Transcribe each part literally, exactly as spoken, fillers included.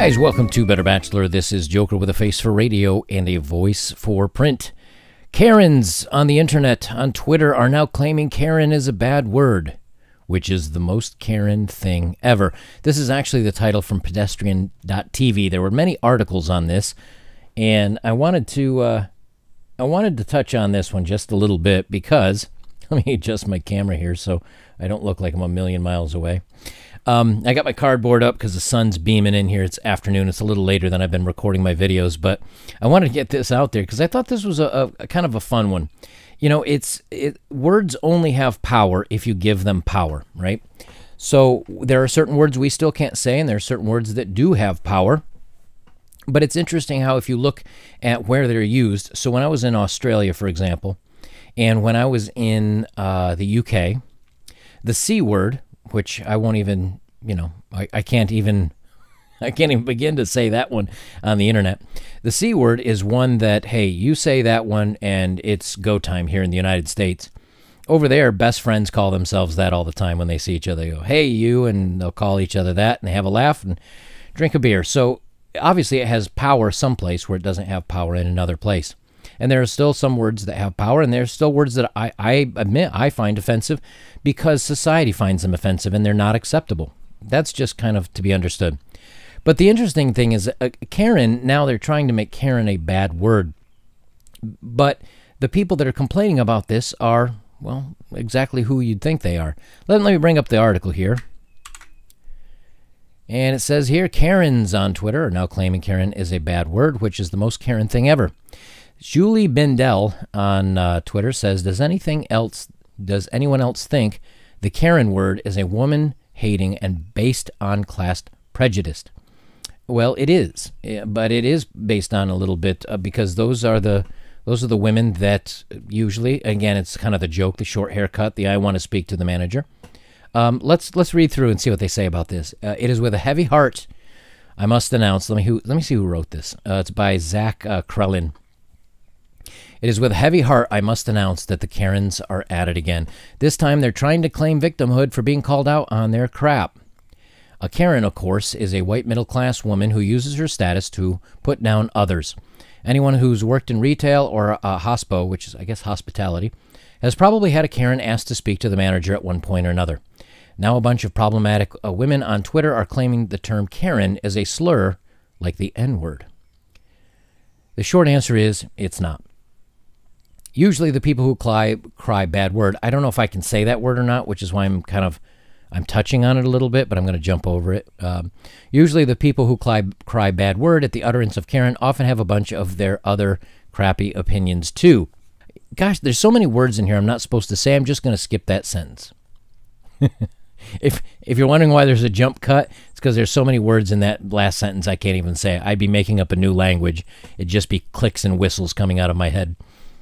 guys, welcome to Better Bachelor. This is Joker with a face for radio and a voice for print. Karens on the internet, on Twitter, are now claiming Karen is a bad word, which is the most Karen thing ever. This is actually the title from pedestrian dot t v. There were many articles on this, and I wanted to uh, I wanted to touch on this one just a little bit because, let me adjust my camera here so I don't look like I'm a million miles away. Um, I got my cardboard up because the sun's beaming in here. It's afternoon. It's a little later than I've been recording my videos, but I wanted to get this out there because I thought this was a, a, a kind of a fun one. You know, it's it, words only have power if you give them power, right? So there are certain words we still can't say, and there are certain words that do have power. But it's interesting how if you look at where they're used. So when I was in Australia, for example, and when I was in uh, the U K, the C word, which I won't even, you know, I, I can't even, I can't even begin to say that one on the internet. The C word is one that, hey, you say that one and it's go time here in the United States. Over there, best friends call themselves that all the time when they see each other. They go, hey, you, and they'll call each other that, and they have a laugh and drink a beer. So obviously it has power someplace where it doesn't have power in another place. And there are still some words that have power, and there are still words that I, I admit I find offensive because society finds them offensive and they're not acceptable. That's just kind of to be understood. But the interesting thing is uh, Karen, now they're trying to make Karen a bad word. But the people that are complaining about this are, well, exactly who you'd think they are. Let, let me bring up the article here. And it says here, Karens on Twitter are now claiming Karen is a bad word, which is the most Karen thing ever. Julie Bindell on uh, Twitter says, does anything else, does anyone else think the Karen word is a woman hating and based on class prejudice? Well, it is, but it is based on a little bit uh, because those are the those are the women that usually, again, it's kind of the joke, the short haircut, the I want to speak to the manager. Um, let's let's read through and see what they say about this. Uh, it is with a heavy heart, I must announce. Let me who, let me see who wrote this. Uh, it's by Zach uh, Krellin. It is with a heavy heart I must announce that the Karens are at it again. This time they're trying to claim victimhood for being called out on their crap. A Karen, of course, is a white middle-class woman who uses her status to put down others. Anyone who's worked in retail or uh, hospo, which is, I guess, hospitality, has probably had a Karen asked to speak to the manager at one point or another. Now a bunch of problematic uh, women on Twitter are claiming the term Karen is a slur like the N-word. The short answer is it's not. Usually the people who cry, cry bad word, I don't know if I can say that word or not, which is why I'm kind of, I'm touching on it a little bit, but I'm going to jump over it. Um, usually the people who cry, cry bad word at the utterance of Karen often have a bunch of their other crappy opinions too. Gosh, there's so many words in here I'm not supposed to say. I'm just going to skip that sentence. if if you're wondering why there's a jump cut, it's because there's so many words in that last sentence I can't even say. I'd be making up a new language. It'd just be clicks and whistles coming out of my head.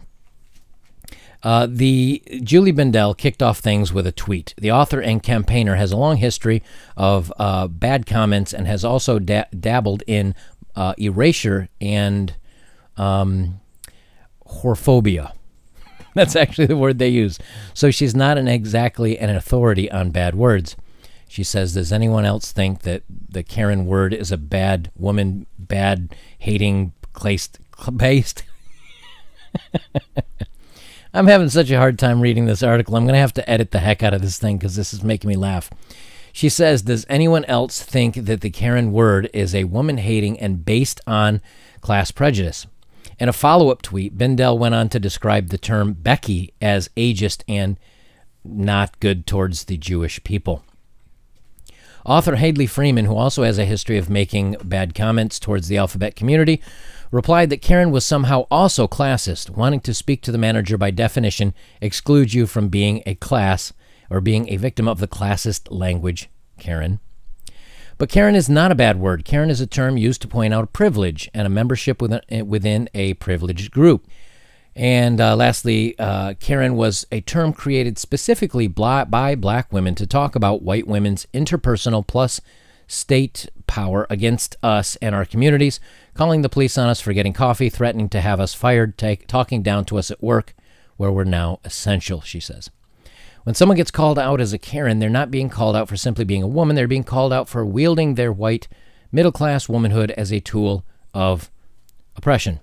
Uh, the Julie Bindell kicked off things with a tweet. The author and campaigner has a long history of uh, bad comments and has also da dabbled in uh, erasure and um, whorephobia. That's actually the word they use. So she's not an exactly an authority on bad words. She says, does anyone else think that the Karen word is a bad woman, bad hating, based? based? I'm having such a hard time reading this article. I'm going to have to edit the heck out of this thing because this is making me laugh. She says, does anyone else think that the Karen word is a woman-hating and based on class prejudice? In a follow-up tweet, Bindell went on to describe the term Becky as ageist and not good towards the Jewish people. Author Hadley Freeman, who also has a history of making bad comments towards the alphabet community, replied that Karen was somehow also classist. Wanting to speak to the manager by definition excludes you from being a class or being a victim of the classist language, Karen. But Karen is not a bad word. Karen is a term used to point out a privilege and a membership within, within a privileged group. And uh, lastly, uh, Karen was a term created specifically by black women to talk about white women's interpersonal plus state power against us and our communities, calling the police on us for getting coffee, threatening to have us fired, take, talking down to us at work, where we're now essential, she says. When someone gets called out as a Karen, they're not being called out for simply being a woman. They're being called out for wielding their white middle-class womanhood as a tool of oppression.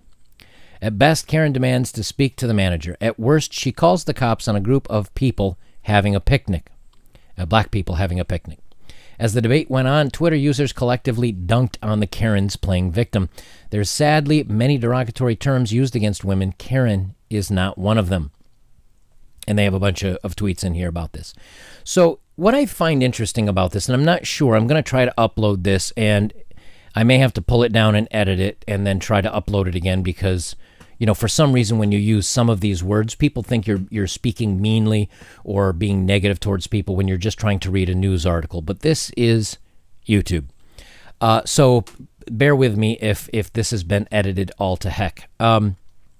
At best, Karen demands to speak to the manager. At worst, she calls the cops on a group of people having a picnic, uh, black people having a picnic. As the debate went on, Twitter users collectively dunked on the Karens playing victim. There's sadly many derogatory terms used against women. Karen is not one of them. And they have a bunch of, of tweets in here about this. So what I find interesting about this, and I'm not sure, I'm going to try to upload this, and I may have to pull it down and edit it and then try to upload it again because, you know, for some reason when you use some of these words, people think you're you're speaking meanly or being negative towards people when you're just trying to read a news article. But this is YouTube. Uh, so bear with me if, if this has been edited all to heck. Um,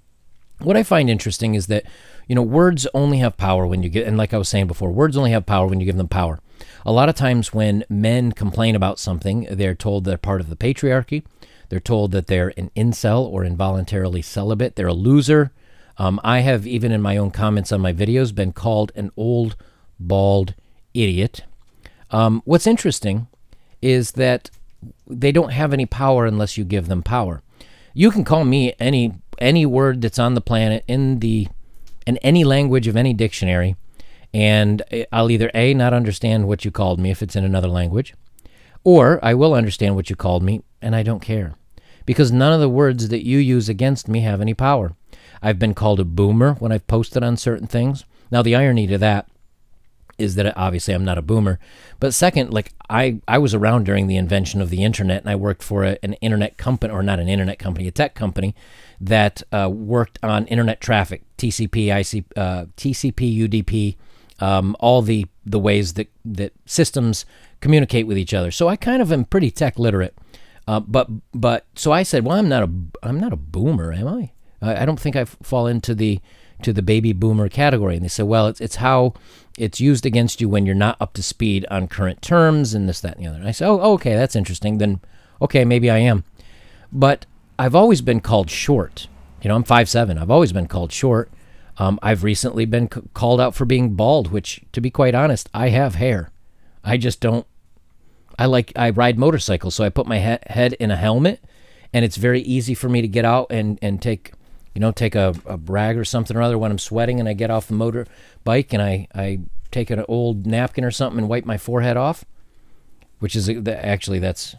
what I find interesting is that, you know, words only have power when you get, and like I was saying before, words only have power when you give them power. A lot of times when men complain about something, they're told they're part of the patriarchy. They're told that they're an incel or involuntarily celibate. They're a loser. Um, I have, even in my own comments on my videos, been called an old, bald idiot. Um, what's interesting is that they don't have any power unless you give them power. You can call me any any word that's on the planet in the in any language of any dictionary, and I'll either A, not understand what you called me if it's in another language, or I will understand what you called me, and I don't care. Because none of the words that you use against me have any power. I've been called a boomer when I've posted on certain things. Now, the irony to that is that obviously I'm not a boomer. But second, like I, I was around during the invention of the internet, and I worked for a, an internet company, or not an internet company, a tech company that uh, worked on internet traffic, T C P, I C, uh, T C P, U D P, um, all the, the ways that, that systems communicate with each other. So I kind of am pretty tech literate. Uh, but but so I said, well, I'm not a I'm not a boomer, am I? I, I don't think I fall into the to the baby boomer category. And they said, well, it's it's how it's used against you when you're not up to speed on current terms and this, that, and the other. And I said, oh, okay, that's interesting. Then, okay, maybe I am. But I've always been called short. You know, I'm five seven. I've always been called short. Um, I've recently been c called out for being bald, which, to be quite honest, I have hair. I just don't. I like I ride motorcycles, so I put my he head in a helmet, and it's very easy for me to get out and and take, you know, take a, a rag or something or other when I'm sweating, and I get off the motorbike and I I take an old napkin or something and wipe my forehead off, which is actually that's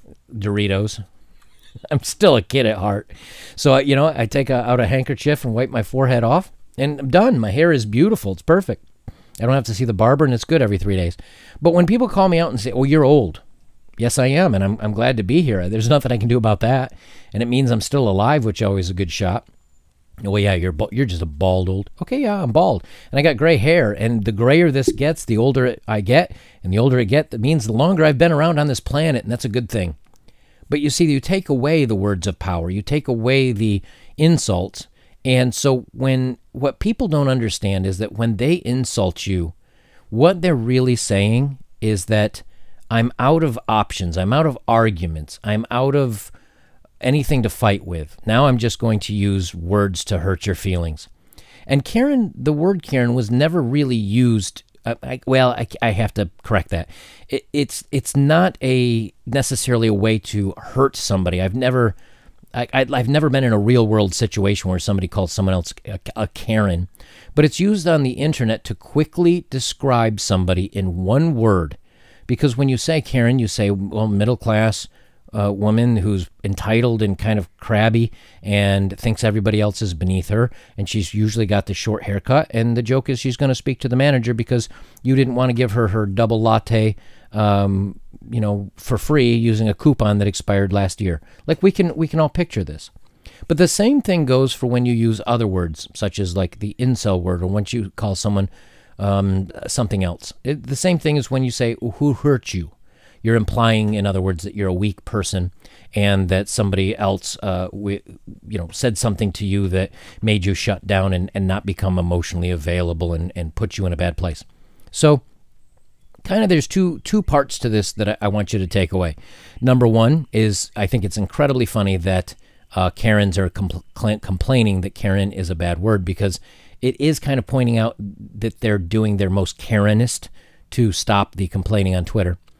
Doritos. I'm still a kid at heart, so you know I take a, out a handkerchief and wipe my forehead off, and I'm done. My hair is beautiful. It's perfect. I don't have to see the barber, and it's good every three days. But when people call me out and say, oh, you're old. Yes, I am, and I'm, I'm glad to be here. There's nothing I can do about that. And it means I'm still alive, which is always a good shot. Oh, yeah, you're, you're just a bald old. Okay, yeah, I'm bald. And I got gray hair, and the grayer this gets, the older it, I get, and the older I get, that means the longer I've been around on this planet, and that's a good thing. But you see, you take away the words of power. You take away the insults. And so when what people don't understand is that when they insult you, what they're really saying is that I'm out of options. I'm out of arguments. I'm out of anything to fight with. Now I'm just going to use words to hurt your feelings. And Karen, the word Karen was never really used. Uh, I, well, I, I have to correct that. It, it's it's not a necessarily a way to hurt somebody. I've never... I, I've never been in a real-world situation where somebody calls someone else a, a Karen, but it's used on the internet to quickly describe somebody in one word. Because when you say Karen, you say, well, middle-class uh, woman who's entitled and kind of crabby and thinks everybody else is beneath her, and she's usually got the short haircut, and the joke is she's going to speak to the manager because you didn't want to give her her double latte Um, you know, for free using a coupon that expired last year. Like we can we can all picture this. But the same thing goes for when you use other words, such as like the incel word, or once you call someone um, something else. It, the same thing is when you say, who hurt you? You're implying, in other words, that you're a weak person and that somebody else, uh, we, you know, said something to you that made you shut down and, and not become emotionally available and, and put you in a bad place. So, kind of there's two two parts to this that I, I want you to take away. Number one is I think it's incredibly funny that uh, Karens are compl complaining that Karen is a bad word, because it is kind of pointing out that they're doing their most Karenist to stop the complaining on Twitter.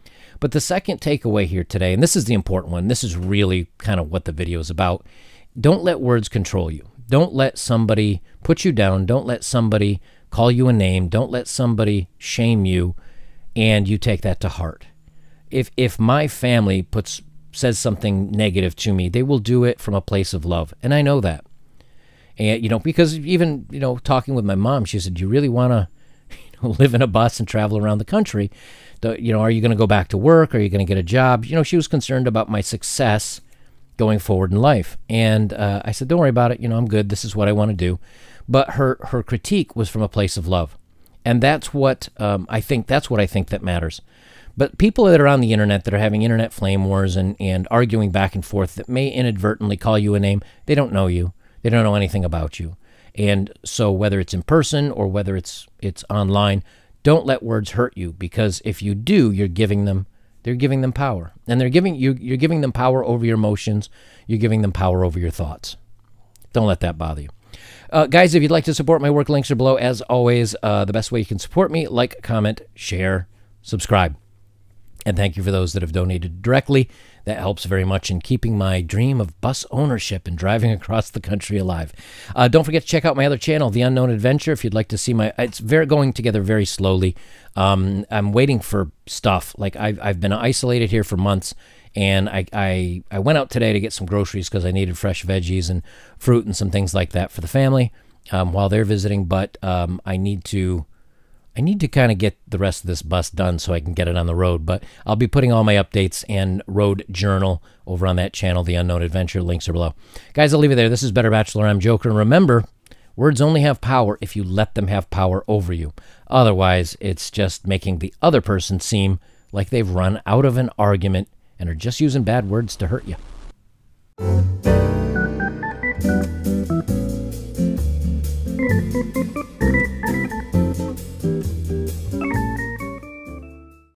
But the second takeaway here today, and this is the important one, this is really kind of what the video is about. Don't let words control you. Don't let somebody put you down. Don't let somebody call you a name. Don't let somebody shame you and you take that to heart. If if my family puts says something negative to me, they will do it from a place of love. And I know that. And, you know, because even, you know, talking with my mom, she said, do you really want to you know, live in a bus and travel around the country? The, you know, are you going to go back to work? Are you going to get a job? You know, she was concerned about my success going forward in life. And uh, I said, don't worry about it. You know, I'm good. This is what I want to do. But her, her critique was from a place of love. And that's what um, I think, that's what I think that matters. But people that are on the internet that are having internet flame wars and, and arguing back and forth that may inadvertently call you a name, they don't know you. They don't know anything about you. And so whether it's in person or whether it's it's online, don't let words hurt you, because if you do, you're giving them they're giving them power. And they're giving you you're giving them power over your emotions, you're giving them power over your thoughts. Don't let that bother you. Uh, guys, if you'd like to support my work, links are below. As always, uh, the best way you can support me, like, comment, share, subscribe. And thank you for those that have donated directly. That helps very much in keeping my dream of bus ownership and driving across the country alive. Uh, don't forget to check out my other channel, The Unknown Adventure, if you'd like to see my... It's very going together very slowly. Um, I'm waiting for stuff. Like, I've, I've been isolated here for months, and I, I, I went out today to get some groceries because I needed fresh veggies and fruit and some things like that for the family um, while they're visiting. But um, I need to... I need to kind of get the rest of this bus done so I can get it on the road, but I'll be putting all my updates and road journal over on that channel, The Unknown Adventure. Links are below. Guys, I'll leave it there. This is Better Bachelor. I'm Joker. And remember, words only have power if you let them have power over you. Otherwise, it's just making the other person seem like they've run out of an argument and are just using bad words to hurt you. Thank you.